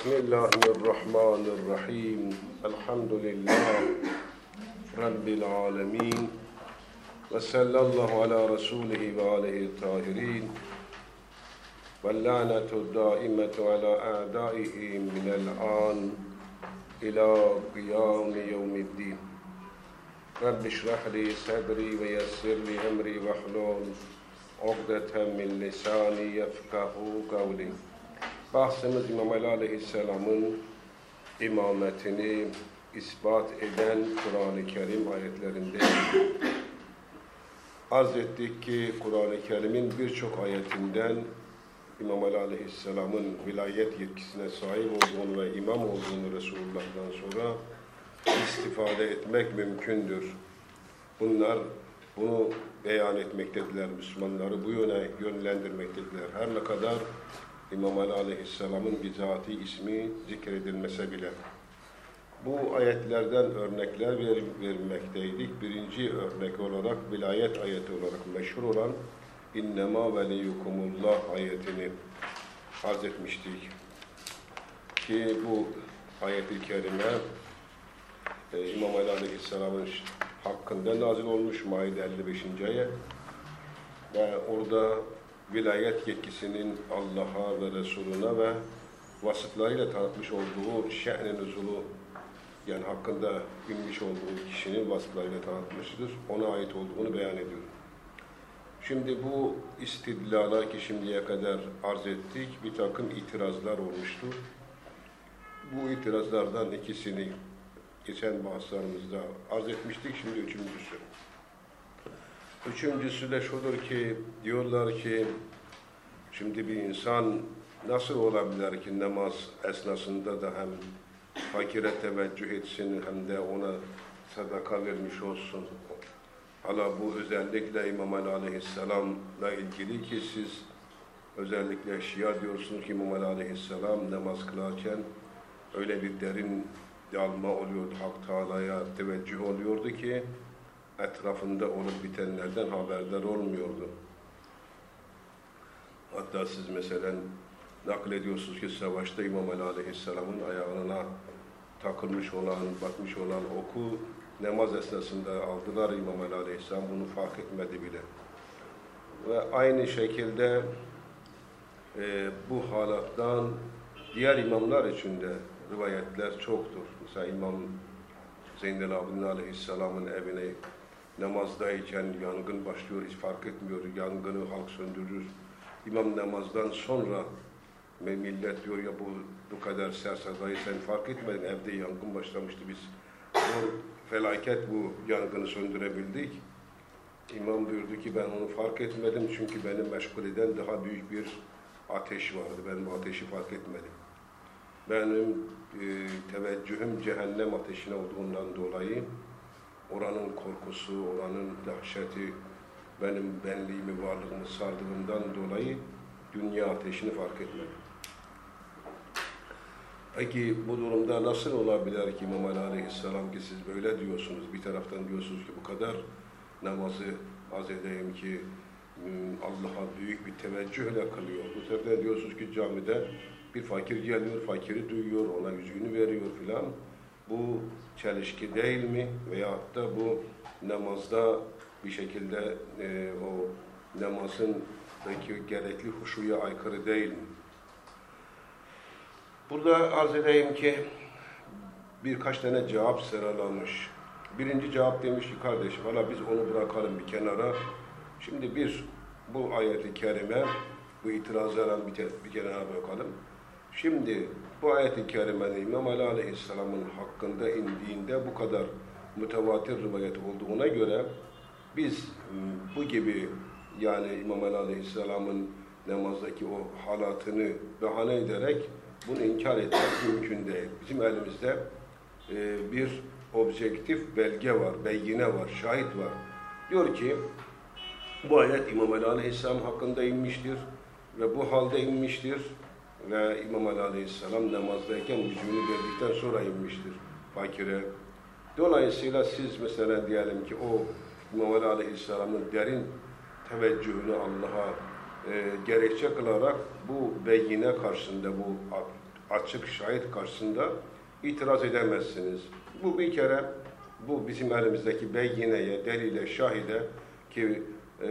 Bismillahirrahmanirrahim. Elhamdülillah Rabbil alemin. Ve sallallahu ala Resulihi ve aleyhi tahirin. Ve la'netu daimetu ala a'daihi minel an ila qiyami yevmiddin. Rabbi şrahli sadri ve yessirli emri ve hlul uqdeten min lisani yefkahu kavli. Bahsimiz İmam Ali Aleyhisselam'ın imametini ispat eden Kur'an-ı Kerim ayetlerinde arz ettik ki Kur'an-ı Kerim'in birçok ayetinden İmam Ali Aleyhisselam'ın vilayet yetkisine sahip olduğunu ve imam olduğunu Resulullah'tan sonra istifade etmek mümkündür. Bunu beyan etmektediler, Müslümanları bu yöne yönlendirmektediler. Her ne kadar İmam Ali Aleyhisselam'ın bizatihi ismi zikredilmese bile. Bu ayetlerden örnekler vermekteydik. Birinci örnek olarak vilayet ayeti olarak meşhur olan İnnemâ veliyukumullah ayetini arz etmiştik. Ki bu ayet-i kerime İmam Ali Aleyhisselam'ın hakkında nazil olmuş Maide 55. ayet ve orada vilayet yetkisinin Allah'a ve Resulüne ve vasıflarıyla tanıtmış olduğu şe'n-i nüzulu, yani hakkında bilmiş olduğu kişinin vasıflarıyla tanıtmıştır. Ona ait olduğunu beyan ediyor. Şimdi bu istidlala ki şimdiye kadar arz ettik, bir takım itirazlar olmuştur. Bu itirazlardan ikisini geçen bahslarımızda arz etmiştik, şimdi üçüncüsü. Üçüncüsü de şudur ki, diyorlar ki, şimdi bir insan nasıl olabilir ki namaz esnasında da hem fakire teveccüh etsin hem de ona sadaka vermiş olsun. Hala bu özellikle İmam Ali Aleyhisselam'la ilgili ki siz özellikle Şia diyorsunuz ki İmam Ali Aleyhisselam namaz kılarken öyle bir derin dalma oluyordu, Hak Teâlâ'ya teveccüh oluyordu ki etrafında olup bitenlerden haberdar olmuyordu. Hatta siz mesela naklediyorsunuz ki savaşta İmam Ali Aleyhisselam'ın ayağına takılmış olan, batmış olan oku namaz esnasında aldılar. İmam Ali Aleyhisselam bunu fark etmedi bile. Ve aynı şekilde bu halattan diğer imamlar için de rivayetler çoktur. Mesela İmam Zeynel Abidin Aleyhisselam'ın evine namazdayken yangın başlıyor, hiç fark etmiyor. Yangını halk söndürür. İmam namazdan sonra millet diyor ya bu kadar sersadayı sen fark etmedin, evde yangın başlamıştı, biz bu felaket bu yangını söndürebildik. İmam buyurdu ki ben onu fark etmedim çünkü beni meşgul eden daha büyük bir ateş vardı. Ben bu ateşi fark etmedim. Benim teveccühüm cehennem ateşine olduğundan dolayı oranın korkusu, oranın dehşeti benim benliğimi, varlığımı sardığından dolayı dünya ateşini fark etmedim. Peki bu durumda nasıl olabilir ki İmam Ali Aleyhisselam ki siz böyle diyorsunuz, bir taraftan diyorsunuz ki bu kadar namazı az edeyim ki Allah'a büyük bir teveccühle kılıyor. Bu sefer diyorsunuz ki camide bir fakir geliyor, fakiri duyuyor, ona yüzüğünü veriyor filan. Bu çelişki değil mi? Veyahut da bu namazda bir şekilde o namazındaki gerekli huşuya aykırı değil mi? Burada arz edeyim ki birkaç tane cevap sıralanmış. Birinci cevap demiş ki kardeşim, valla biz onu bırakalım bir kenara. Şimdi bu ayet-i kerime, bu itirazlara bir kenara bırakalım. Şimdi bu ayet-i kerimenin İmam Ali Aleyhisselam'ın hakkında indiğinde bu kadar mütevatir rivayet olduğuna göre biz bu gibi yani İmam Ali Aleyhisselam'ın namazdaki o halatını bahane ederek bunu inkar etmek mümkün değil. Bizim elimizde bir objektif belge var, beyine var, şahit var. Diyor ki bu ayet İmam Ali Aleyhisselam hakkında inmiştir ve bu halde inmiştir ve İmam Ali Aleyhisselam namazdayken yüzüğünü verdikten sonra inmiştir fakire. Dolayısıyla siz mesela diyelim ki o İmam Ali Aleyhisselam'ın derin teveccühünü Allah'a gerekçe kılarak bu beyine karşısında, bu açık şahit karşısında itiraz edemezsiniz. Bu bir kere, bu bizim elimizdeki beyineye, delile, şahide ki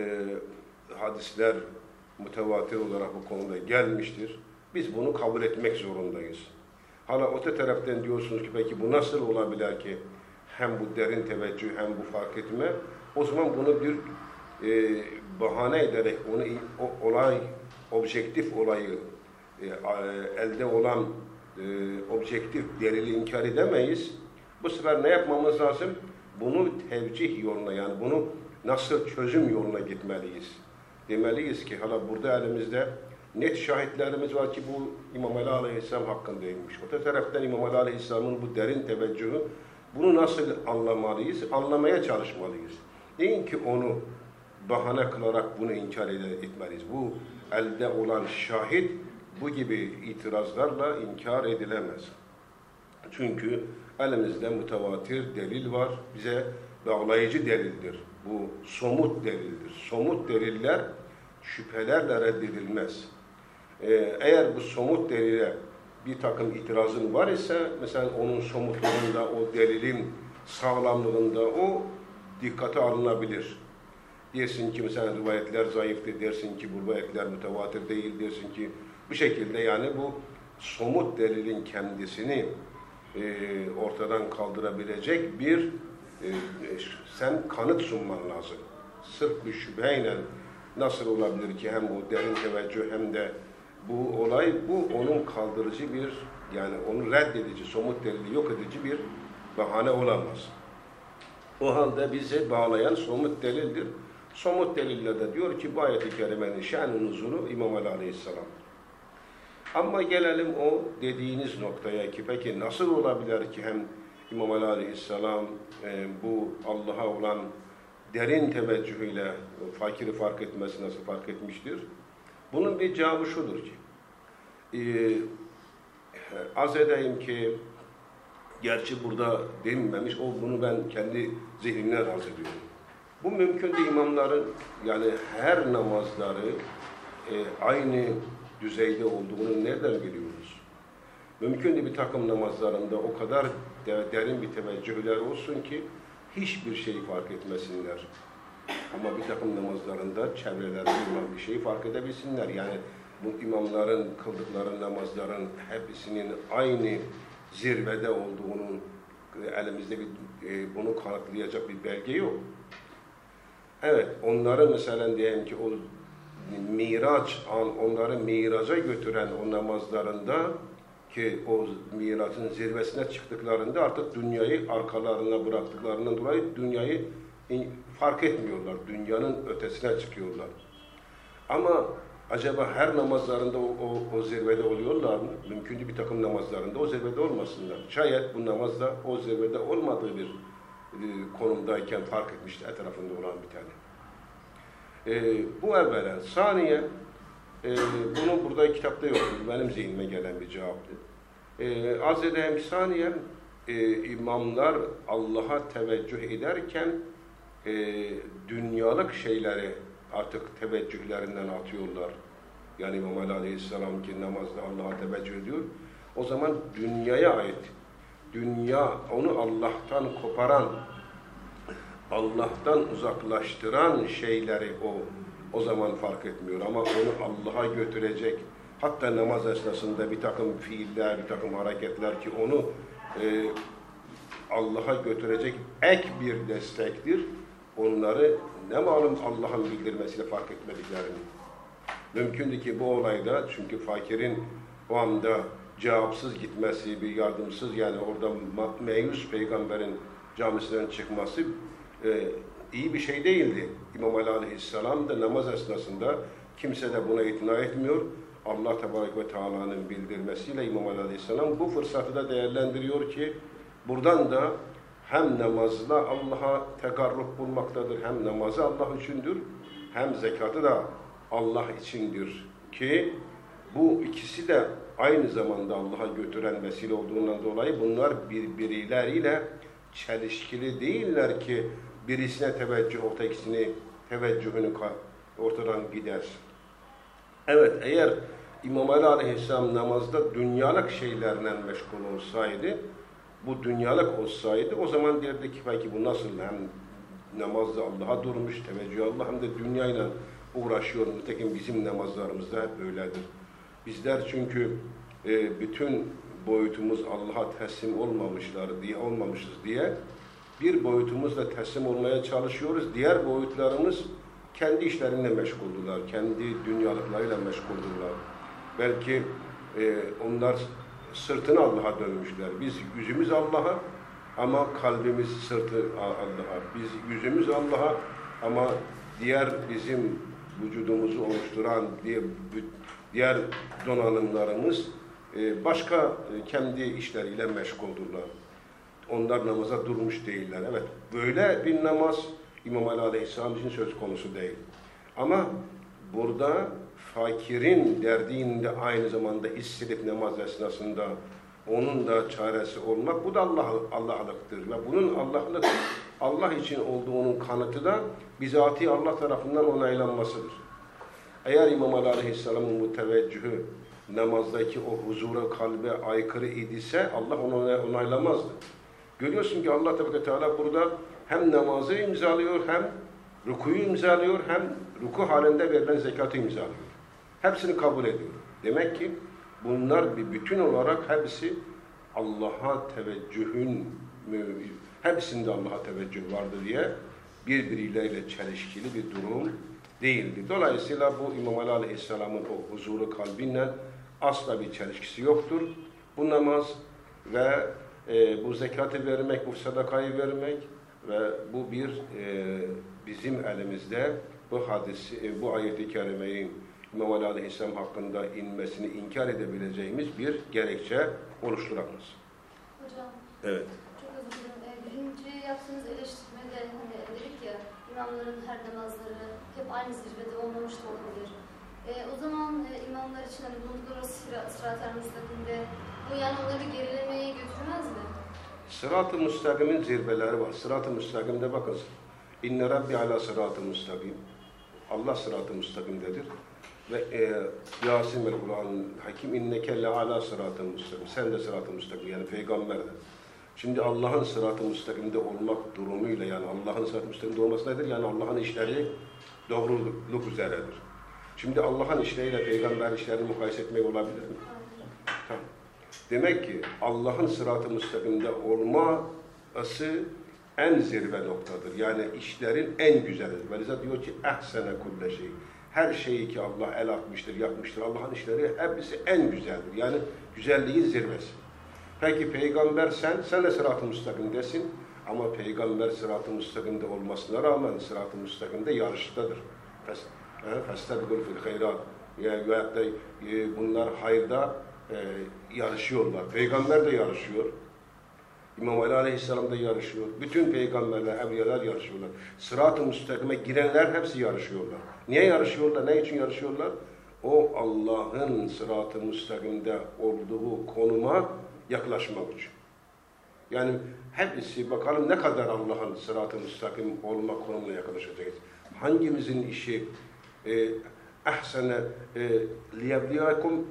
hadisler mütevatir olarak bu konuda gelmiştir. Biz bunu kabul etmek zorundayız. Hala öte taraftan diyorsunuz ki peki bu nasıl olabilir ki hem bu derin teveccüh hem bu fark etme? O zaman bunu bir bahane ederek onu objektif olayı elde olan objektif delili inkar edemeyiz. Bu sefer ne yapmamız lazım? Bunu tevcih yoluna, yani bunu nasıl çözüm yoluna gitmeliyiz. Demeliyiz ki hala burada elimizde net şahitlerimiz var ki bu İmam Ali Aleyhisselam hakkındaymış. Öte taraftan İmam Ali Aleyhisselam'ın bu derin teveccühü, bunu nasıl anlamalıyız? Anlamaya çalışmalıyız. Deyin ki onu bahane kılarak bunu inkar etmeliyiz. Bu elde olan şahit bu gibi itirazlarla inkar edilemez. Çünkü elimizde mütevatir delil var. Bize bağlayıcı delildir. Bu somut delildir. Somut deliller şüphelerle reddedilmez. Eğer bu somut delile bir takım itirazın var ise, mesela onun somutluğunda, o delilin sağlamlığında o dikkate alınabilir. Dersin ki mesela rivayetler zayıftır, dersin ki bu rivayetler mütevatir değil, dersin ki bu şekilde, yani bu somut delilin kendisini ortadan kaldırabilecek bir sen kanıt sunman lazım. Sırf bir şüpheyle nasıl olabilir ki hem o derin teveccüh hem de bu olay, bu onun kaldırıcı bir, yani onu reddedici, somut delili yok edici bir bahane olamaz. O halde bizi bağlayan somut delildir. Somut delillerde diyor ki bu ayet-i kerimenin şan-ı nuzulu İmam Ali Aleyhisselam. Ama gelelim o dediğiniz noktaya ki peki nasıl olabilir ki hem İmam Ali Aleyhisselam bu Allah'a olan derin teveccühüyle fakiri fark etmesi nasıl fark etmiştir? Bunun bir cevabı şudur ki, arz edeyim ki, gerçi burada denilmemiş, bunu ben kendi zihnimden arz ediyorum. Bu mümkün değil, imamların yani her namazları aynı düzeyde olduğunu nereden biliyoruz? Mümkün değil bir takım namazlarında o kadar derin bir teveccühler olsun ki hiçbir şeyi fark etmesinler. Ama bir takım namazlarında çevrelerinde olan bir şeyi fark edebilsinler. Yani bu imamların kıldıkları namazların hepsinin aynı zirvede olduğunu, elimizde bunu kanıtlayacak bir belge yok. Evet, onları mesela diyelim ki o Miraç, onları miraca götüren o namazlarında ki o miracın zirvesine çıktıklarında artık dünyayı arkalarına bıraktıklarından dolayı dünyayı fark etmiyorlar. Dünyanın ötesine çıkıyorlar. Ama acaba her namazlarında o zirvede oluyorlar mı? Mümkün değil bir takım namazlarında o zirvede olmasınlar. Şayet bu namazda o zirvede olmadığı bir konumdayken fark etmişti etrafında olan bir tane. Bu evvelen. Saniye, bunu burada kitapta yok. Benim zihnime gelen bir cevaptı. Arz edeyim ki saniye, imamlar Allah'a teveccüh ederken dünyalık şeyleri artık teveccühlerinden atıyorlar. Yani İmam Ali Aleyhisselam ki namazda Allah'a teveccüh ediyor. O zaman dünyaya ait, dünya onu Allah'tan koparan, Allah'tan uzaklaştıran şeyleri o zaman fark etmiyor. Ama onu Allah'a götürecek, hatta namaz esnasında bir takım fiiller, bir takım hareketler ki onu Allah'a götürecek ek bir destektir. Onları ne malum Allah'ın bildirmesiyle fark etmediklerini. Mümkündür ki bu olayda, çünkü fakirin o anda cevapsız gitmesi, bir yardımsız, yani orada meyus peygamberin camisinden çıkması iyi bir şey değildi. İmam Ali Aleyhisselam da namaz esnasında kimse de buna ikna etmiyor. Allah Tebarek ve Teala'nın bildirmesiyle İmam Ali Aleyhisselam bu fırsatı da değerlendiriyor ki buradan da hem namazla Allah'a tekarrub bulmaktadır, hem namazı Allah içindir, hem zekatı da Allah içindir ki bu ikisi de aynı zamanda Allah'a götüren vesile olduğundan dolayı bunlar birbirleriyle çelişkili değiller ki birisine teveccüh, ötekisini teveccühünü ortadan gider. Evet, eğer İmam Ali Aleyhisselam namazda dünyalık şeylerle meşgul olsaydı, bu dünyalık olsaydı, o zaman derdi ki belki bu nasıl hem namazda Allah'a durmuş, teveccüh Allah hem de dünyayla uğraşıyor. Nitekim bizim namazlarımızda hep öyledir. Bizler çünkü bütün boyutumuz Allah'a teslim olmamışız diye bir boyutumuzla teslim olmaya çalışıyoruz. Diğer boyutlarımız kendi işlerine meşguldüler, kendi dünyalıklarıyla meşguldüler. Belki onlar sırtını Allah'a dönmüşler. Biz yüzümüz Allah'a ama kalbimiz sırtı Allah'a. Biz yüzümüz Allah'a ama diğer bizim vücudumuzu oluşturan diğer donanımlarımız başka kendi işleriyle meşguldürler. Onlar namaza durmuş değiller. Evet, böyle bir namaz İmam Ali Aleyhisselam için söz konusu değil. Ama burada fakirin derdiğinde aynı zamanda hissedip namaz esnasında onun da çaresi olmak, bu da Allah'lıktır. Ve bunun Allah için olduğunun kanıtı da bizatihi Allah tarafından onaylanmasıdır. Eğer İmam Ali Aleyhisselam'ın bu teveccühü namazdaki o huzura, kalbe aykırı idiyse Allah onu onaylamazdı. Görüyorsun ki Allah Teala burada hem namazı imzalıyor, hem rukuyu imzalıyor, hem ruku halinde verilen zekatı imzalıyor. Hepsini kabul ediyor. Demek ki bunlar bir bütün olarak hepsi Allah'a teveccühün, hepsinde Allah'a teveccüh vardı diye birbiriyle çelişkili bir durum değildi. Dolayısıyla bu İmam Ali Aleyhisselam'ın o huzuru kalbinle asla bir çelişkisi yoktur. Bu namaz ve bu zekatı vermek, bu sadakayı vermek ve bu bizim elimizde bu ayet-i kerimeyi İmam Ali Aleyhisselam hakkında inmesini inkar edebileceğimiz bir gerekçe oluşturamaz. Hocam, evet. Çok özür dilerim. Birinci yaptığınız eleştirmede dedik ya, imamların her namazları hep aynı zirvede olmamış da olabilir. O zaman imamlar için hani bulundukları sırat-ı müstakimde bu yani onları gerilemeye götürmez mi? Sırat-ı müstakimin zirveleri var. Sırat-ı müstakimde bakın. İnne Rabbi ala sırat-ı müstakim. Allah sırat-ı müstakimdedir. Ve Yasin ve Kur'an Hakim inneke le ala sırat-ı müstakim. Sen de sırat-ı müstakim yani peygamberdir. Şimdi Allah'ın sırat-ı müstakimde olmak durumuyla yani Allah'ın sırat-ı müstakimde olması nedir? Yani Allah'ın işleri doğruluk üzeredir. Şimdi Allah'ın işleriyle peygamber işlerini mukayese etmek olabilir mi? Tamam. Demek ki Allah'ın sırat-ı müstakimde olması en zirve noktadır. Yani işlerin en güzelidir. Velizat diyor ki ehsene kulle şey. Her şeyi ki Allah el atmıştır, yapmıştır. Allah'ın işleri hepsi en güzeldir. Yani güzelliğin zirvesi. Peki peygamber sen de sırat-ı müstakimdesin. Ama peygamber sırat-ı müstakimde olmasına rağmen sırat-ı müstakimde yarıştadır. Festabikul fil hayrat. Yani bunlar hayırda yarışıyorlar. Peygamber de yarışıyor. İmam Ali Aleyhisselam da yarışıyor. Bütün peygamberler, evliyalar yarışıyorlar. Sırat-ı müstakime girenler hepsi yarışıyorlar. Niye yarışıyorlar? Ne için yarışıyorlar? O Allah'ın sırat-ı müstakimde olduğu konuma yaklaşmak için. Yani hepsi bakalım ne kadar Allah'ın sırat-ı müstakim olma konumuna yaklaşacağız. Hangimizin işi ahsene liyebliyakum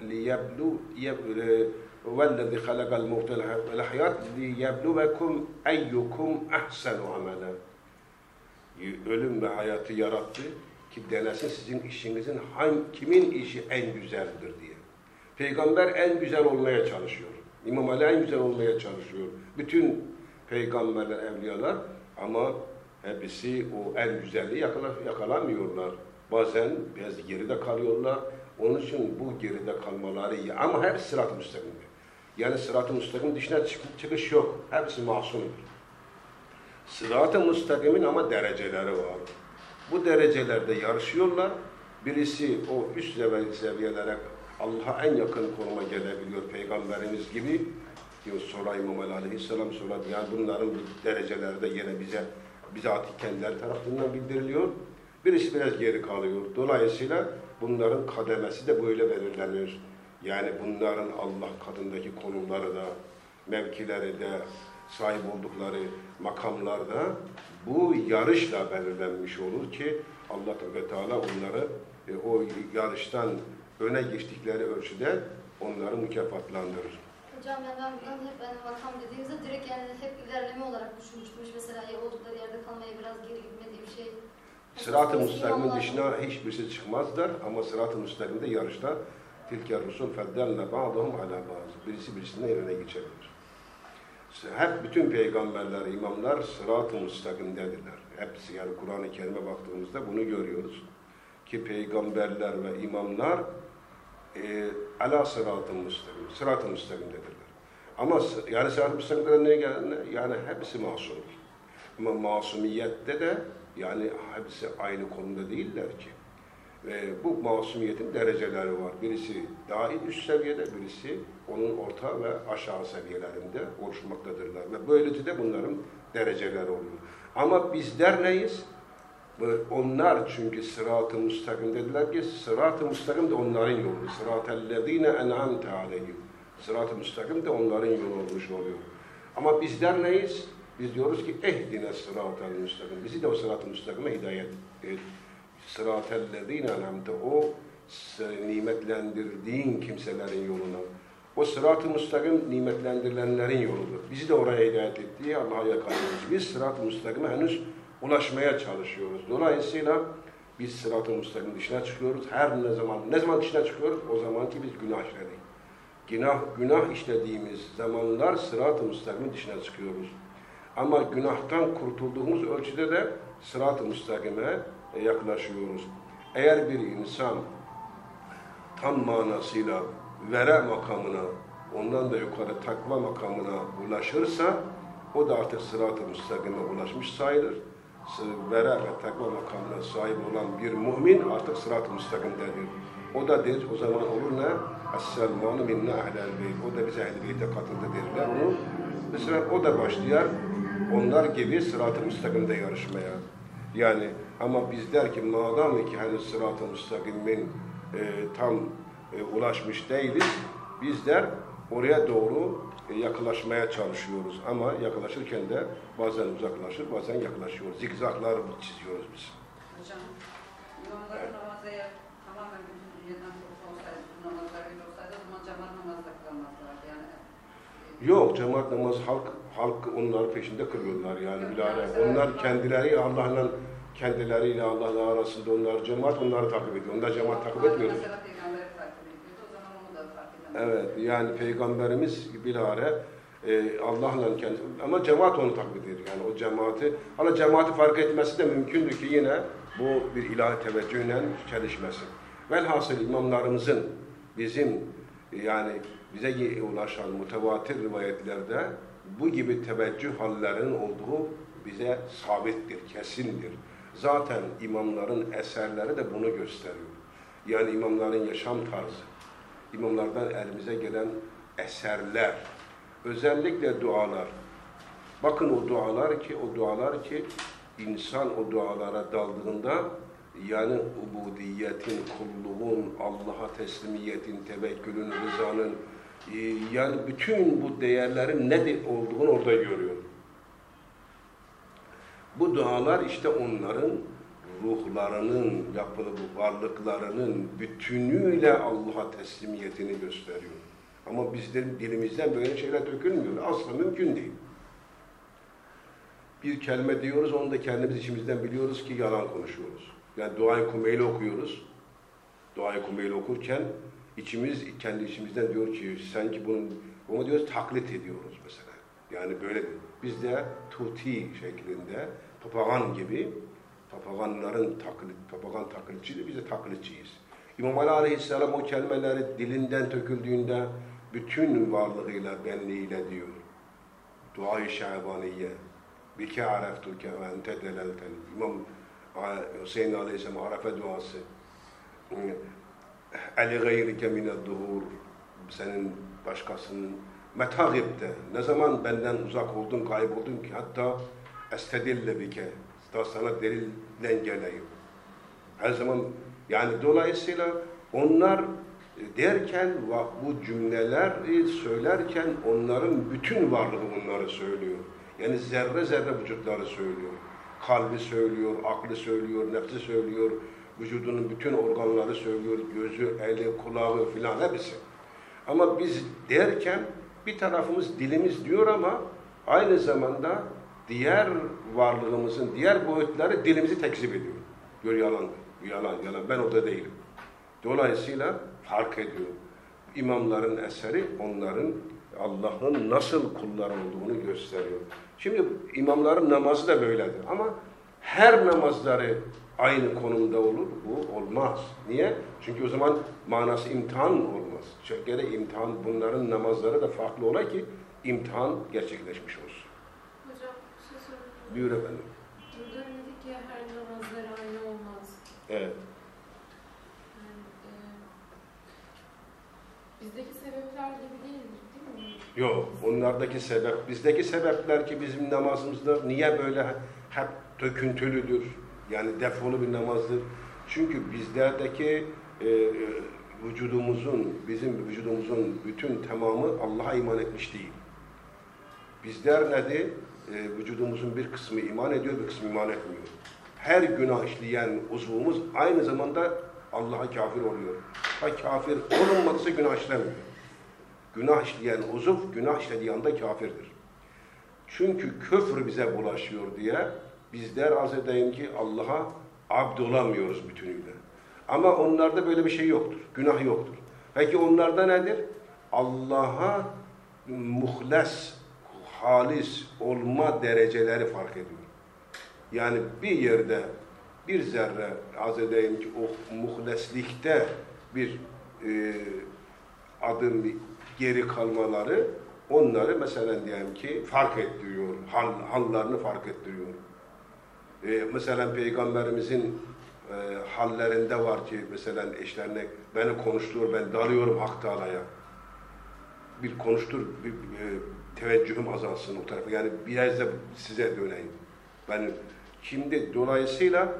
وَالَّذِي خَلَقَ الْمَوْتَ وَالْحَيَاةَ لِيَبْلُوَكُمْ اَيُّكُمْ اَحْسَنُ عَمَلًا. Ölüm ve hayatı yarattı ki denesin sizin işinizin kimin işi en güzeldir diye. Peygamber en güzel olmaya çalışıyor. İmam Ali en güzel olmaya çalışıyor. Bütün peygamberler, evliyalar ama hepsi o en güzelliği yakalamıyorlar. Bazen biraz geride kalıyorlar. Onun için bu geride kalmaları iyi. Ama hep sırat-ı müstakimde. Yani sırat-ı müstakim dışına çıkış yok. Hepsi masumdur. Sırat-ı müstakimin ama dereceleri var. Bu derecelerde yarışıyorlar. Birisi o üst seviyelere Allah'a en yakın konuma gelebiliyor. Peygamberimiz gibi. Sonra İmam Ali Aleyhisselam sonra yani bunların dereceleri de yine bizatihi kendileri tarafından bildiriliyor. Birisi biraz geri kalıyor. Dolayısıyla bunların kademesi de böyle belirlenir. Yani bunların Allah katındaki konumları da, mevkileri de, sahip oldukları makamlar da bu yarışla belirlenmiş olur ki Allah Teala onları o yarıştan öne geçtikleri ölçüde onları mükafatlandırır. Hocam yani ben buradan hep makam dediğinizde direkt yani hep ilerleme olarak düşünmüştüm. Mesela oldukları yerde kalmaya biraz geri gitmediği bir şey. Sırat-ı müstakimin dışına hiçbirisi çıkmazlar ama sırat-ı müstakimde yarışta tilke rusul feddelle ba'dahum ala bazı. Birisi birisinin yerine geçebilir. Hep bütün peygamberler, imamlar sırat-ı müstakimdedirler. Hepsi yani Kur'an-ı Kerim'e baktığımızda bunu görüyoruz. Ki peygamberler ve imamlar ala sırat-ı müstakim, sırat-ı müstakimdedirler. Ama yani sırat-ı müstakimde neye geldiğinde yani hepsi masumdur. Ama masumiyette de yani hepsi aynı konuda değiller ki. Bu masumiyetin dereceleri var. Birisi daha üst seviyede, birisi onun orta ve aşağı seviyelerinde oluşmaktadırlar. Ve böylece de bunların dereceleri oluyor. Ama bizler neyiz? Onlar çünkü sırat-ı müstakim dediler ki sırat-ı müstakim de onların yolu. Sırat-ellezine en'amte aleyhim. Sırat-ı müstakim de onların yolu olmuş oluyor. Ama bizler neyiz? Biz diyoruz ki ehdine sırat-ı müstakim. Bizi de o sırat-ı müstakime hidayet et. Sırat-ellezine en'amte, o nimetlendirdiğin kimselerin yoluna. O sırat-ı müstakim nimetlendirilenlerin yoludur. Bizi de oraya hidayet ettiği Allah'a yakalıyoruz. Biz sırat-ı müstakime henüz ulaşmaya çalışıyoruz. Dolayısıyla biz sırat-ı müstakim dışına çıkıyoruz. Ne zaman dışına çıkıyoruz? O zaman ki biz günah işledik. Günah işlediğimiz zamanlar sırat-ı müstakimin dışına çıkıyoruz. Ama günahtan kurtulduğumuz ölçüde de sırat-ı müstakime yaklaşıyoruz. Eğer bir insan tam manasıyla vera makamına, ondan da yukarı takva makamına ulaşırsa, o da artık sırat-ı müstakime ulaşmış sayılır. Vera ve takva makamına sahip olan bir mümin artık sırat-ı müstakimdedir. O da der, o zaman olur ne? Es-selmanu minna ehlel beyt. O da bize ehl-i beyte katıldı derler onu. Mesela o da başlayar, onlar gibi sırat-ı müstakimde yarışmaya. Yani ama biz der ki, madem ki henüz sırat-ı müstakimin tam ulaşmış değiliz, bizler oraya doğru yaklaşmaya çalışıyoruz. Ama yaklaşırken de bazen uzaklaşır, bazen yaklaşıyoruz. Zikzaklar çiziyoruz biz. Hocam, imamların namazı tamamen bütün dünyadan olsaydı, namazlar bir olsaydı, o zaman cemaat namazı da kılamazlardı yani. Yok, cemaat namazı halk onların peşinde kılıyorlar yani bilahare. Onlar kendileriyle Allah'la arasında onlar cemaat, onları takip ediyor. Onlar cemaat takip etmiyor. Mesela peygamberi takip ediyordu, o zaman onu da takip ediyor. Evet, yani peygamberimiz bilahare Allah'la kendisi, ama cemaat onu takip ediyor. Yani o cemaati, ama cemaati fark etmesi de mümkündür ki yine bu bir ilahi teveccühle çelişmesin. Velhasıl imamlarımızın bizim yani bize ulaşan mütevatir rivayetlerde bu gibi teveccüh hallerinin olduğu bize sabittir, kesindir. Zaten imamların eserleri de bunu gösteriyor. Yani imamların yaşam tarzı, imamlardan elimize gelen eserler, özellikle dualar. Bakın o dualar ki insan o dualara daldığında yani ubudiyetin, kulluğun, Allah'a teslimiyetin, tevekkülün, rızanın yani bütün bu değerlerin ne olduğunu orada görüyor. Bu dualar işte onların ruhlarının, yapılı varlıklarının bütünüyle Allah'a teslimiyetini gösteriyor. Ama bizlerin dilimizden böyle şeyler dökülmüyor. Asla mümkün değil. Bir kelime diyoruz, onu da kendimiz içimizden biliyoruz ki yalan konuşuyoruz. Yani Dua-i Kumeyli okuyoruz. Dua-i Kumeyli okurken kendi içimizden diyor ki sanki onu diyoruz taklit ediyoruz mesela. Yani böyle biz de tuti şeklinde papagan gibi papaganların papagan taklitçidir, biz de taklitçiyiz. İmam Ali Aleyhisselam o kelimeleri dilinden töküldüğünde bütün varlığıyla, benliğiyle diyor. Dua-i Şabaniye bike areftuke ve ente delelten. İmam Hüseyin Aleyhisselam Arafa duası. Ali gayrike minedduhur, senin başkasının metagibde, ne zaman benden uzak oldun, kayboldun ki hatta estedille bike, sana delille geleyim. Her zaman yani dolayısıyla onlar derken bu cümleleri söylerken onların bütün varlığı onları söylüyor. Yani zerre zerre vücutları söylüyor. Kalbi söylüyor, aklı söylüyor, nefsi söylüyor. Vücudunun bütün organları söylüyor, gözü, eli, kulağı filan hepsi. Ama biz derken bir tarafımız dilimiz diyor ama aynı zamanda diğer varlığımızın diğer boyutları dilimizi tekzip ediyor. Diyor yalan, yalan, yalan. Ben orada değilim. Dolayısıyla fark ediyor. İmamların eseri onların Allah'ın nasıl kullar olduğunu gösteriyor. Şimdi imamların namazı da böyledir ama her namazları aynı konumda olur. Bu olmaz. Niye? Çünkü o zaman manası imtihan olmaz. Çünkü imtihan, bunların namazları da farklı ola ki imtihan gerçekleşmiş olsun. Hocam bir şey sorayım. Buyur efendim. Burada dedik ya her namazları aynı olmaz. Evet. Yani, bizdeki sebepler gibi değildir değil mi? Yok. Onlardaki sebep, bizdeki sebepler ki bizim namazımızda niye böyle hep döküntülüdür? Yani defolu bir namazdır. Çünkü bizlerdeki bizim vücudumuzun bütün tamamı Allah'a iman etmiş değil. Bizler nedir? Vücudumuzun bir kısmı iman ediyor, bir kısmı iman etmiyor. Her günah işleyen uzvumuz aynı zamanda Allah'a kafir oluyor. Ha kafir olunmadıysa günah işlemiyor. Günah işleyen uzuv, günah işlediği anda kafirdir. Çünkü küfür bize bulaşıyor diye bizler arz edeyim ki Allah'a abd olamıyoruz bütünüyle. Ama onlarda böyle bir şey yoktur. Günah yoktur. Peki onlarda nedir? Allah'a muhles, halis olma dereceleri fark ediyor. Yani bir yerde bir zerre arz edeyim ki o muhleslikte bir adım geri kalmaları onları mesela diyelim ki fark ettiriyor. Hallarını fark ettiriyor. Mesela Peygamberimizin hallerinde var ki mesela eşlerine beni konuştur, ben dalıyorum Hak Teala'ya. Bir konuştur, bir teveccühüm azalsın o tarafa. Yani biraz da size döneyim. Ben şimdi dolayısıyla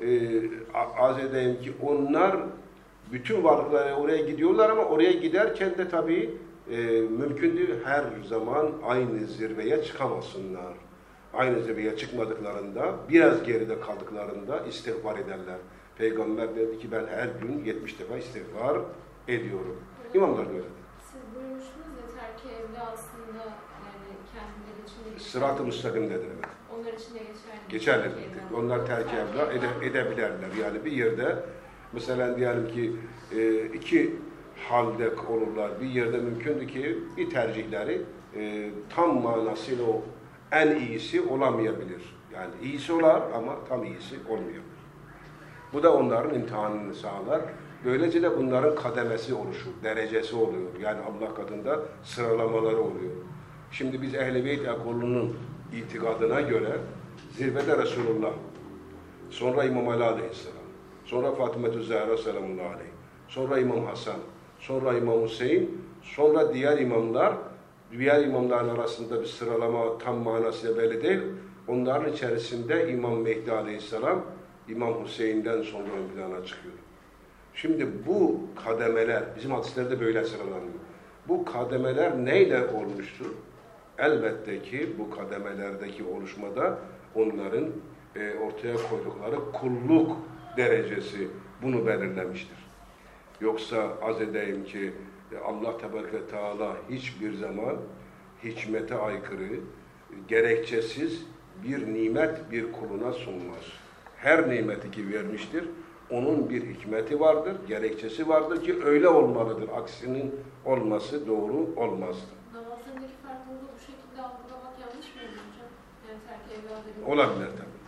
arz edeyim ki onlar bütün varlıklara oraya gidiyorlar ama oraya giderken de tabii mümkün değil her zaman aynı zirveye çıkamasınlar. Aynı zirveye çıkmadıklarında, biraz geride kaldıklarında istiğfar ederler. Peygamber dedi ki ben her gün 70 defa istiğfar ediyorum. İmamlar da öyle. Siz buyurmuştunuz ya terk-i evli aslında yani kendileri için de Sırat-ı müstakimdedir. Evet. onlar için de geçerli. Geçerli. Onlar terk-i evli edebilirler. Yani bir yerde mesela diyelim ki iki halde olurlar. Bir yerde mümkündür ki bir tercihleri tam manasıyla o en iyisi olamayabilir. Yani iyisi olar ama tam iyisi olmuyor. Bu da onların imtihanını sağlar. Böylece de bunların kademesi oluşur, derecesi oluyor. Yani Allah katında sıralamaları oluyor. Şimdi biz Ehl-i Beyt ekolunun itikadına göre zirvede Resulullah, sonra İmam Ali Aleyhisselam, sonra Fatıma-tü Zehra selamullahi aleyh, sonra İmam Hasan, sonra İmam Hüseyin, sonra diğer imamlar, diğer imamların arasında bir sıralama tam manasıyla belli değil. Onların içerisinde İmam Mehdi Aleyhisselam, İmam Hüseyin'den sonra ön plana çıkıyor. Şimdi bu kademeler, bizim hadislerde böyle sıralanıyor. Bu kademeler neyle olmuştur? Elbette ki bu kademelerdeki oluşmada onların ortaya koydukları kulluk derecesi bunu belirlemiştir. Yoksa az edeyim ki Allah Tebareke Teala hiçbir zaman hikmete aykırı, gerekçesiz bir nimet bir kuluna sunmaz. Her nimeti ki vermiştir, onun bir hikmeti vardır, gerekçesi vardır ki öyle olmalıdır. Aksinin olması doğru olmazdı. Namazlarındaki farklılığı bu şekilde algılamak yanlış mı olur hocam? Yani terk-i evli Olabilir tabii.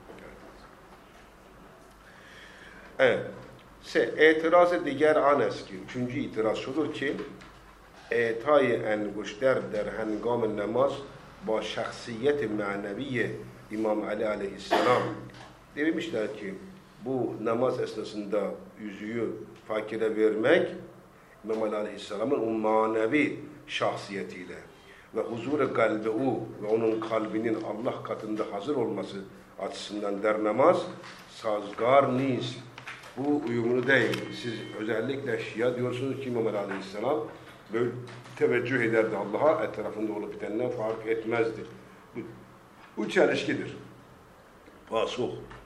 Evet. İtiraz diğer an است ki, üçüncü itiraz şudur ki etay enguşter der hengam namaz با şahsiyet maneviye İmam Ali Aleyhisselam demişler ki bu namaz esnasında yüzüğü fakire vermek İmam Ali Aleyhisselam'ın o manevi şahsiyetiyle ve huzur-u kalbi ve onun kalbinin Allah katında hazır olması açısından der namaz sazgar niz. Bu uyumlu değil. Siz özellikle Şia diyorsunuz ki İmam Ali Aleyhisselam böyle teveccüh ederdi Allah'a, etrafında olup bitenden fark etmezdi. Bu çelişkidir. Fasuh.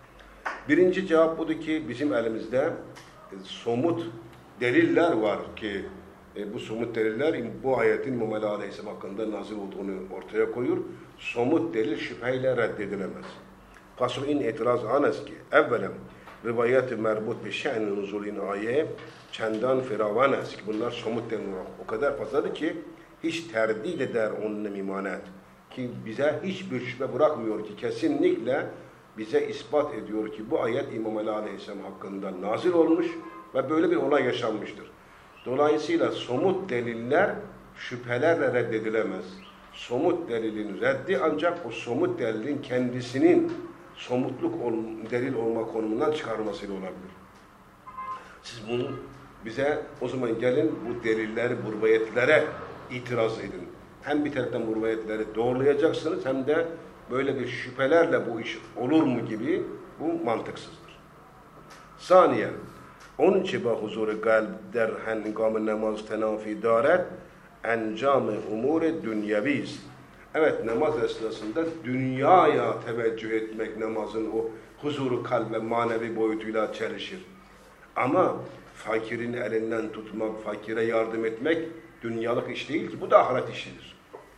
Birinci cevap budur ki bizim elimizde somut deliller var ki bu somut deliller bu ayetin İmam Aleyhisselam hakkında nazil olduğunu ortaya koyuyor. Somut delil şüpheyle reddedilemez. Fasıl'in itiraz anez ki evvelem rivayet-i merbut bir şe'n-i nuzulin ayet çendan firavan est ki bunlar somut delil o kadar fazladır ki hiç terdid eder onun imanet ki bize hiçbir şüphe bırakmıyor ki kesinlikle bize ispat ediyor ki bu ayet İmam Ali Aleyhisselam hakkında nazil olmuş ve böyle bir olay yaşanmıştır. Dolayısıyla somut deliller şüphelerle reddedilemez. Somut delilin reddi ancak o somut delilin kendisinin delil olma konumundan çıkarılmasıyla olabilir. Siz bunu bize o zaman gelin bu delilleri, bu rivayetlere itiraz edin. Hem bir taraftan bu rivayetleri doğrulayacaksınız hem de böyle bir şüphelerle bu iş olur mu gibi bu mantıksızdır. Saniye, onun için huzur-u kalb der hengam namaz tenafi daret encam-ı umur-i dünyeviz. Evet, namaz esnasında dünyaya teveccüh etmek namazın o huzuru kalb ve manevi boyutuyla çelişir. Ama fakirin elinden tutmak, fakire yardım etmek dünyalık iş değil ki, bu da ahiret işidir.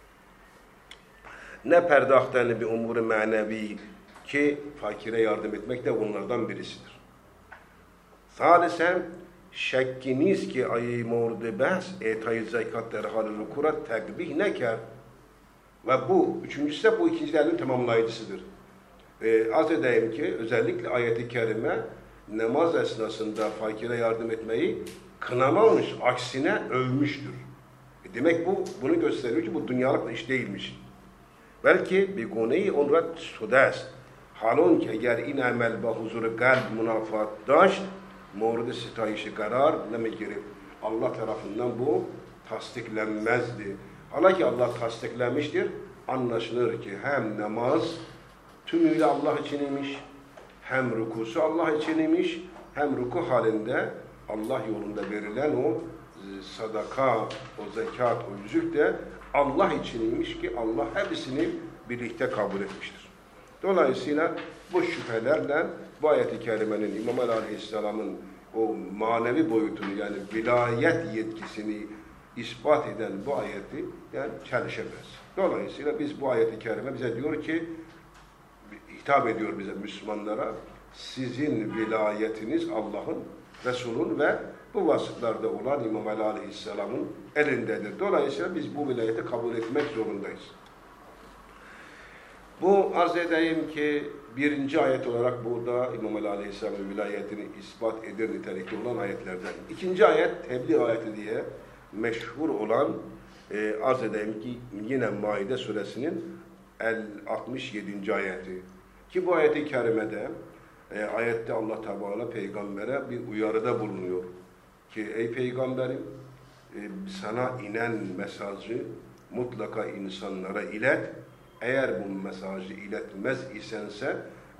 Ne perdahten bir umur-u manevi ki fakire yardım etmek de onlardan birisidir. Salisen şekkiniz ki ayı mordu behs etayı zekat derhal-i rukurat tekbih neker. Ve bu, üçüncüsü de bu ikinci delilin tamamlayıcısıdır. Az edeyim ki özellikle ayet-i kerime namaz esnasında fakire yardım etmeyi kınamamış, aksine övmüştür. Demek bunu gösteriyor ki bu dünyalık iş değilmiş. Belki bir konuyu onrat sudest. Halon ki eğer in amel ba huzur-u kalb münafat daşt, murad-ı sitayişi karar nemegirip Allah tarafından bu tasdiklenmezdi. Halbuki Allah tasdiklenmiştir. Anlaşılır ki hem namaz tümüyle Allah için imiş, hem rukusu Allah için imiş, hem ruku halinde Allah yolunda verilen o sadaka, o zekat, o yüzük de Allah için imiş ki Allah hepsini birlikte kabul etmiştir. Dolayısıyla bu şüphelerle bu ayet-i kerimenin İmam Ali Aleyhisselam'ın o manevi boyutunu yani vilayet yetkisini ispat eden bu ayeti yani çelişemez. Dolayısıyla biz bu ayet-i kerime bize diyor ki hitap ediyor bize Müslümanlara sizin vilayetiniz Allah'ın, Resul'ün ve bu vasıflarda olan İmam Ali Aleyhisselam'ın elindedir. Dolayısıyla biz bu vilayeti kabul etmek zorundayız. Bu arz edeyim ki birinci ayet olarak burada İmam Ali Aleyhisselam'ın vilayetini ispat eder nitelikte olan ayetlerden. İkinci ayet tebliğ ayeti diye meşhur olan arz edeyim ki yine Maide suresinin 67. ayeti. Ki bu ayet-i kerimede ayette Allah Teala peygambere bir uyarıda bulunuyor. Ki ey peygamberim sana inen mesajı mutlaka insanlara ilet. Eğer bu mesajı iletmez isense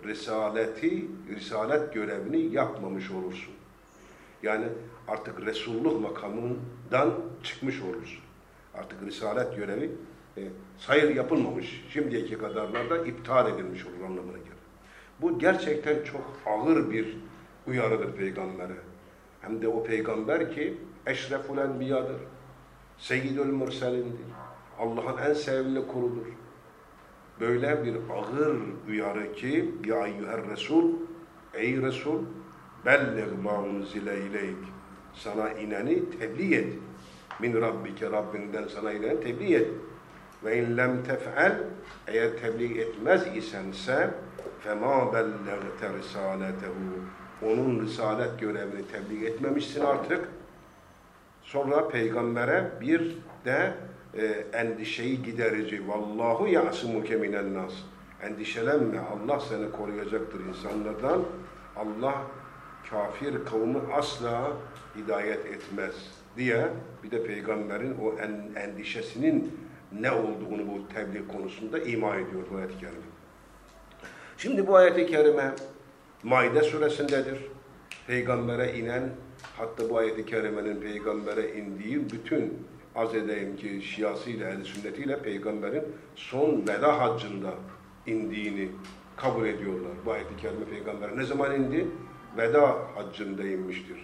risalet görevini yapmamış olursun. Yani artık Resulullah makamından çıkmış olursun. Artık risalet görevi sayır yapılmamış. Şimdiki kadarlarda iptal edilmiş olur anlamına gelir. Bu gerçekten çok ağır bir uyarıdır peygambere. Hem de o peygamber ki eşreful enbiyadır. Seyyidül mürselindir. Allah'ın en sevimli kuludur. Böyle bir ağır uyarı ki ya eyyüher Resul, ey Resul belliğ ma unzile ileyk, sana ineni tebliğ et. Min Rabbike, Rabbinden sana ineni tebliğ et. Ve in lem tef'el, eğer tebliğ etmez isense fema belleğte risaletehu, onun risalet görevini tebliğ etmemişsin artık. Sonra peygambere bir de endişeyi giderici vallahu ya'sumuke minen nas. Endişelenme, Allah seni koruyacaktır insanlardan. Allah kafir kavmi asla hidayet etmez diye bir de peygamberin o endişesinin ne olduğunu bu tebliğ konusunda ima ediyor bu ayet-i kerime. Şimdi bu ayet-i kerime Maide suresindedir. Peygambere inen, hatta bu ayet-i kerimenin peygambere indiği bütün az edeyim ki şiasıyla, ehl-i sünnetiyle peygamberin son veda haccında indiğini kabul ediyorlar. Bu ayet-i kerime Peygamber'e ne zaman indi? Veda haccında inmiştir.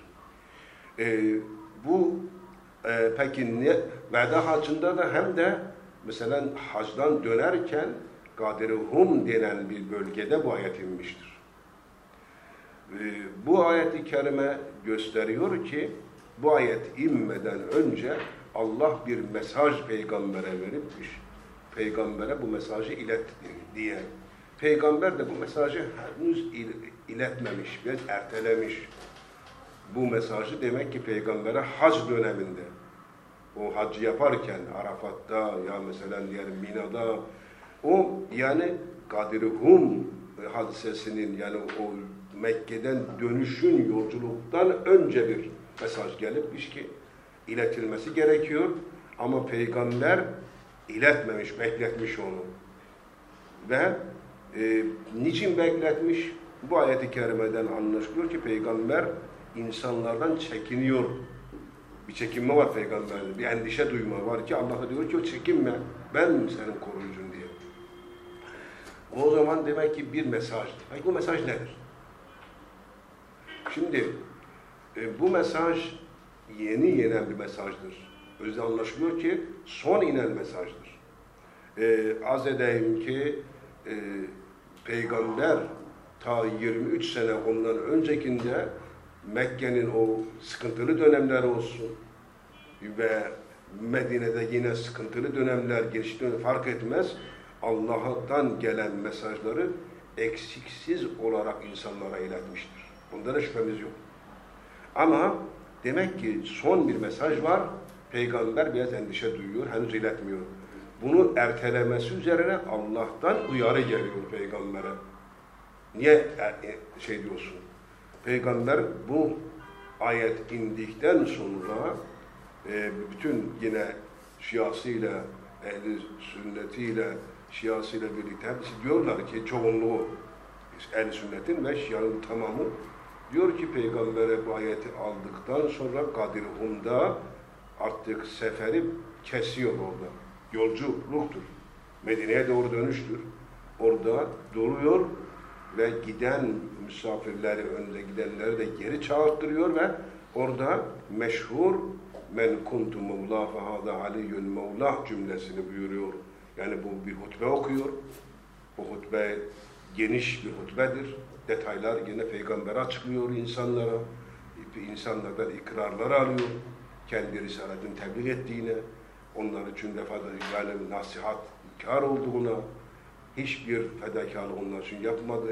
Peki veda haccında da hem de mesela hacdan dönerken Gadir-i denen bir bölgede bu ayet inmiştir. Bu ayet-i kerime gösteriyor ki bu ayet inmeden önce Allah bir mesaj peygambere veripmiş. Peygambere bu mesajı ilet diye. Peygamber de bu mesajı henüz iletmemiş, biraz ertelemiş. Bu mesajı demek ki peygambere hac döneminde, o hacı yaparken Arafat'ta ya mesela diğer Mina'da, o yani Gadir-i hadisesinin yani o Mekke'den dönüşün yolculuktan önce bir mesaj gelipmiş ki iletilmesi gerekiyor ama peygamber iletmemiş, bekletmiş onu. Ve niçin bekletmiş? Bu ayet-i kerimeden anlaşılıyor ki peygamber insanlardan çekiniyor. Bir çekinme var peygamberde, bir endişe duyma var ki Allah diyor ki o çekinme, ben senin koruyucun diye. O zaman demek ki bir mesaj. Peki bu mesaj nedir? Şimdi bu mesaj yeni inen bir mesajdır. O yüzden anlaşılıyor ki son inen mesajdır. Az edeyim ki peygamber ta 23 sene ondan öncekinde Mekke'nin o sıkıntılı dönemleri olsun ve Medine'de yine sıkıntılı dönemler, geçiş dönemi fark etmez. Allah'tan gelen mesajları eksiksiz olarak insanlara iletmiştir. Bunda da şüphemiz yok. Ama demek ki son bir mesaj var. Peygamber biraz endişe duyuyor, henüz iletmiyor. Bunu ertelemesi üzerine Allah'tan uyarı geliyor peygambere. Niye şey diyorsun? Peygamber bu ayet indikten sonra bütün yine Şiasıyla, ehli sünnetiyle, Şiasıyla birlikte hepsi diyorlar ki çoğunluğu ehl-i sünnetin ve Şia'nın tamamı diyor ki peygambere bu ayeti aldıktan sonra Gadir-i artık seferi kesiyor orada. Yolculuktur. Medine'ye doğru dönüştür. Orada duruyor ve giden misafirleri, önde gidenleri de geri çağırtırıyor ve orada meşhur men kuntu mevla fehâdâ aliyyun mevlah cümlesini buyuruyor. Yani bu bir hutbe okuyor. Bu hutbe geniş bir hutbedir. Detaylar yine peygambere açıklıyor insanlara. İnsanlardan ikrarlar alıyor. Kendi risaletini tebliğ ettiğine, onlar için yani nasihat, ikrar olduğuna, hiçbir fedakarlığı onlar için yapmadığı,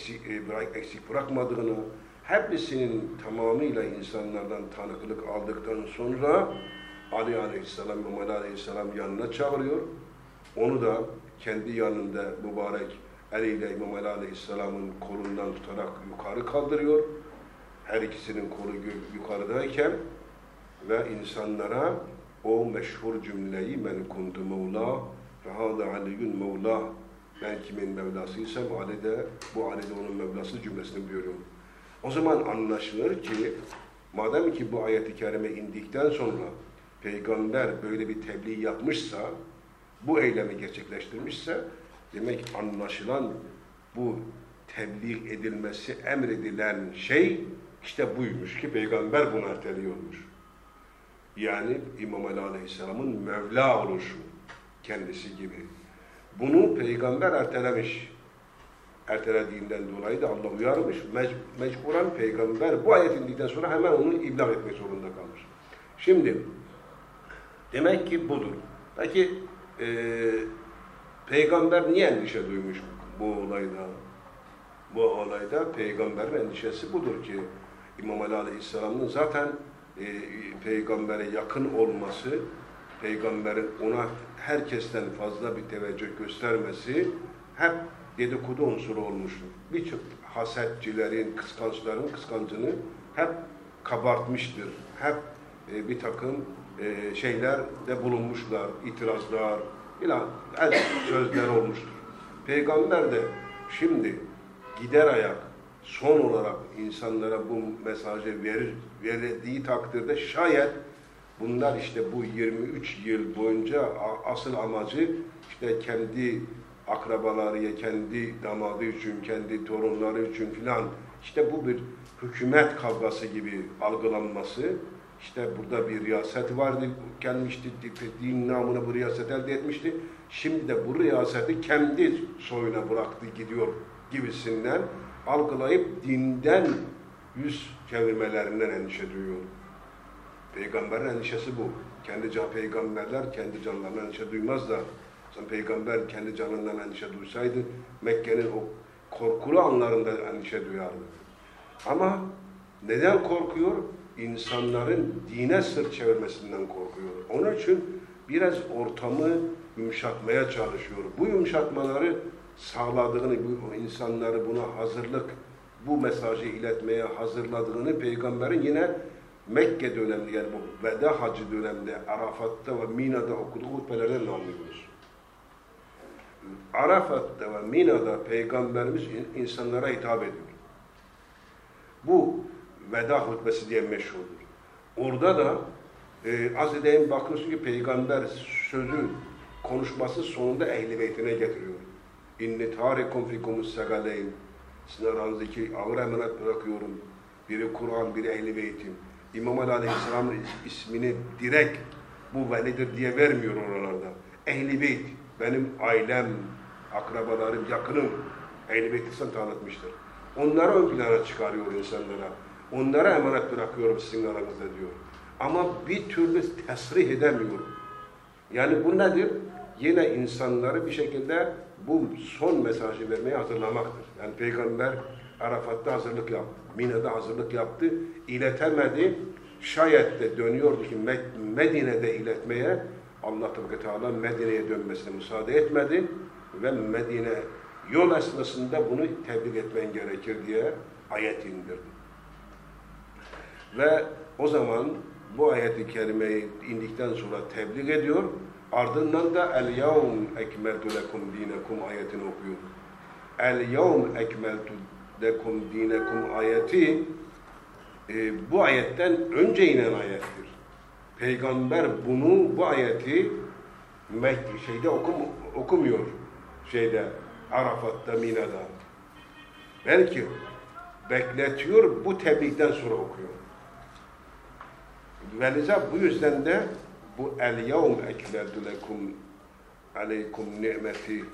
eksik bırakmadığını, hepsinin tamamıyla insanlardan tanıklık aldıktan sonra Ali Aleyhisselam, Muhammed Aleyhisselam yanına çağırıyor. Onu da kendi yanında mübarek eliyle İmam Ali Aleyhisselam'ın kolundan tutarak yukarı kaldırıyor. Her ikisinin kolu yukarıdayken ve insanlara o meşhur cümleyi men kuntu mevla ve hâdâ aliyyun mevla, ben kimin Mevlasıysam Ali de bu Ali de onun Mevlası cümlesini buyuruyor. O zaman anlaşılır ki madem ki bu ayet-i kerime indikten sonra peygamber böyle bir tebliğ yapmışsa, bu eylemi gerçekleştirmişse demek anlaşılan bu tebliğ edilmesi emredilen şey işte buymuş ki peygamber bunu erteliyormuş. Yani İmam Ali Aleyhisselam'ın Mevla oluşu kendisi gibi. Bunu peygamber ertelemiş. Ertelediğinden dolayı da Allah uyarmış. Mecburen peygamber bu ayet indikten sonra hemen onu iblag etmek zorunda kalmış. Şimdi demek ki budur. Peki peygamber niye endişe duymuş bu olayda? Bu olayda peygamberin endişesi budur ki İmam Ali Aleyhisselam'ın zaten peygambere yakın olması, peygamberin ona herkesten fazla bir teveccüh göstermesi hep dedikodu unsuru olmuştur. Birçok hasetçilerin, kıskançların kıskancını hep kabartmıştır. Hep bir takım şeyler de bulunmuşlar, itirazlar, filan sözler olmuştur. Peygamber de şimdi gider ayak son olarak insanlara bu mesajı verildiği takdirde şayet bunlar işte bu 23 yıl boyunca asıl amacı işte kendi akrabaları, kendi damadı için, kendi torunları için filan, işte bu bir hükümet kavgası gibi algılanması, işte burada bir riyaset vardı, gelmişti, din namına bu riyaset elde etmişti. Şimdi de bu riyaseti kendi soyuna bıraktı, gidiyor gibisinden algılayıp dinden yüz çevirmelerinden endişe duyuyor. Peygamberin endişesi bu. Peygamberler kendi canlarına endişe duymaz da, peygamber kendi canından endişe duysaydı, Mekke'nin o korkulu anlarında endişe duyardı. Ama neden korkuyor? İnsanların dine sırt çevirmesinden korkuyor. Onun için biraz ortamı yumuşatmaya çalışıyor. Bu yumuşatmaları sağladığını, bu insanları buna hazırlık, bu mesajı iletmeye hazırladığını Peygamberin yine Mekke döneminde, yani bu veda hacı döneminde Arafat'ta ve Mina'da okuduğu hutbelerden anlıyoruz. Arafat'ta ve Mina'da Peygamberimiz insanlara hitap ediyor. Bu veda hutbesi diye meşhurdur. Orada da az edeyim bakıyorsun ki Peygamber sözü, konuşması sonunda Ehl-i Beytine getiriyor. İnni tarikum fikumus segaleyn. Sizin aranızdaki ağır emanet bırakıyorum. Biri Kur'an, biri Ehl-i Beytim. İmam Ali Aleyhisselam'ın ismini direkt bu velidir diye vermiyor oralarda. Ehl-i Beyt, benim ailem, akrabalarım, yakınım Ehl-i Beyt'i sen tanıtmıştır. Onları ön plana çıkarıyor insanlara. Onlara emanet bırakıyorum sizin aranızda diyor. Ama bir türlü tesrih edemiyor. Yani bu nedir? Yine insanları bir şekilde bu son mesajı vermeye hazırlamaktır. Yani Peygamber Arafat'ta hazırlık yaptı. Mina'da hazırlık yaptı. İletemedi. Şayet de dönüyordu ki Medine'de iletmeye Allah Teala Medine'ye dönmesine müsaade etmedi ve Medine yol esnasında bunu tebliğ etmen gerekir diye ayet indirdi. Ve o zaman bu ayet-i kerimeyi indikten sonra tebliğ ediyor. Ardından da el-yevm ekmeltu lekum dinekum ayetini okuyor. El-yevm ekmeltu lekum dinekum ayeti bu ayetten önce inen ayettir. Peygamber bu ayeti okumuyor. Arafat'ta, Mina'da. Belki bekletiyor, bu tebliğden sonra okuyor. Veliza bu yüzden de bu el-yevm ekmeltu lekum aleykum nimeti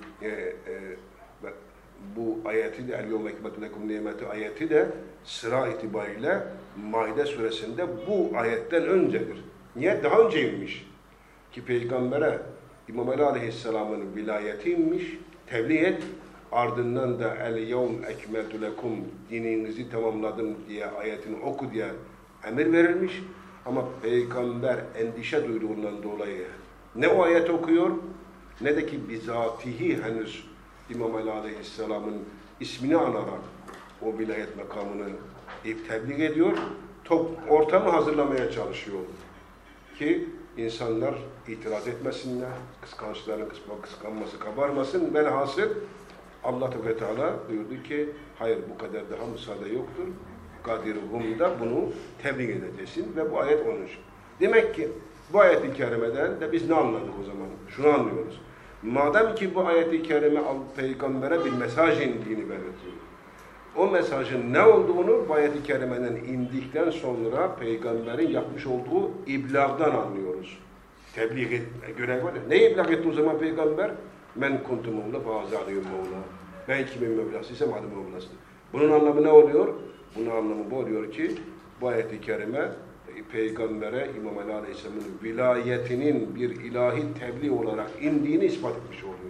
bu ayeti de el-yevm ekmeltu lekum nimeti ayeti de sıra itibariyle Maide suresinde bu ayetten öncedir. Niye? Daha önce inmiş. Ki Peygamber'e İmam Ali Aleyhisselam'ın vilayeti inmiş, tebliğ et, ardından da el-yevm ekmeltu lekum dininizi tamamladım diye ayetini oku diye emir verilmiş. Ama Peygamber endişe duyduğundan dolayı ne o ayet okuyor ne de ki bizatihi henüz İmam Ali Aleyhisselam'ın ismini anarak o vilayet makamını tebliğ ediyor. Ortamı hazırlamaya çalışıyor ki insanlar itiraz etmesinler, kıskançların kıskanması kabarmasın. Velhasıl Allah Teala buyurdu ki hayır bu kadar daha müsaade yoktur. Kadirhum'da bunu tebliğ edeceksin ve bu ayet onun için. Demek ki bu ayet-i kerimeden de biz ne anladık o zaman? Şunu anlıyoruz. Madem ki bu ayet-i kerime Peygamber'e bir mesaj indiğini belirtiyor. O mesajın ne olduğunu bu ayet-i kerimeden indikten sonra Peygamber'in yapmış olduğu iblağdan anlıyoruz. Tebliğ görev var ya. Ne iblağ etti o zaman Peygamber? Men kuntu mevla fazaliyum mevla. Ben kimin mevlasıysam adım mevlasıdır. Bunun anlamı ne oluyor? Bunun anlamı bu oluyor ki bu ayet-i kerime Peygamber'e İmam Ali Aleyhisselam'ın vilayetinin bir ilahi tebliğ olarak indiğini ispat etmiş oluyor.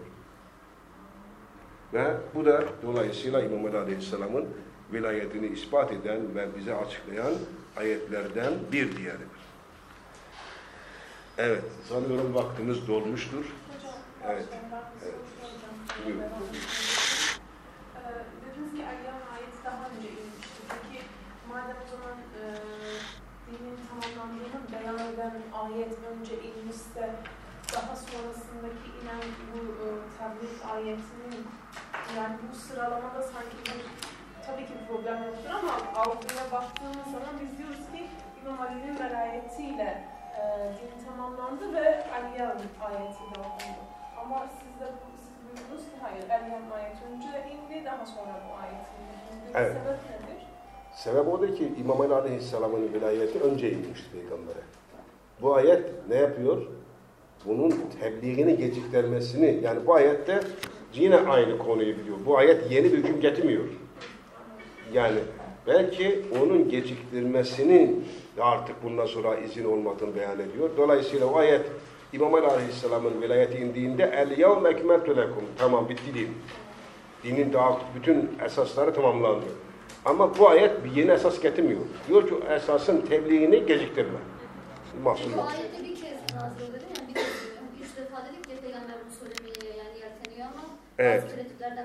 Ve bu da dolayısıyla İmam Ali Aleyhisselam'ın vilayetini ispat eden ve bize açıklayan ayetlerden bir diğeridir. Evet, sanıyorum vaktimiz dolmuştur. Evet. Buyurun. Dediniz ki Al-Yevm ayeti daha önce inmişti. Peki madem o zaman dinin tamamlandığını beyan eden ayet önce inmişse daha sonrasındaki inen bu tebliğ ayetinin yani bu sıralamada sanki bir tabii ki bir problem yoktur ama algıya baktığımız zaman biz diyoruz ki İmam Ali'nin velayetiyle din tamamlandı ve Al-Yevm ayetiyle okundu. Ama Ama siz buyurdunuz ki hayır, El-Yevm ayeti önce indi, daha sonra bu ayet indi. Evet. Sebep nedir? Sebep odur ki İmam Ali Aleyhisselam'ın vilayeti önce inmişti Peygamber'e. Bu ayet ne yapıyor? Bunun tebliğini geciktirmesini, yani bu ayette yine aynı konuyu biliyor. Bu ayet yeni bir hüküm getirmiyor. Yani belki onun geciktirmesini artık bundan sonra izin olmadığını beyan ediyor. Dolayısıyla o ayet İmam Ali Aleyhisselam'ın vilayeti indiğinde El-Yevm ekmeltu lekum. Tamam bitti din. Dinin daha bütün esasları tamamlandı. Ama bu ayet bir yeni esas getirmiyor. Diyor ki esasın tebliğini geciktirme. Mahsul Bu yok. ayette bir kez nazil oluyor değil mi? Yani bir kez, 3 defa dedik ya Peygamber bunu söylemeye yani yelteniyor ama Evet. bazı tereddütlerden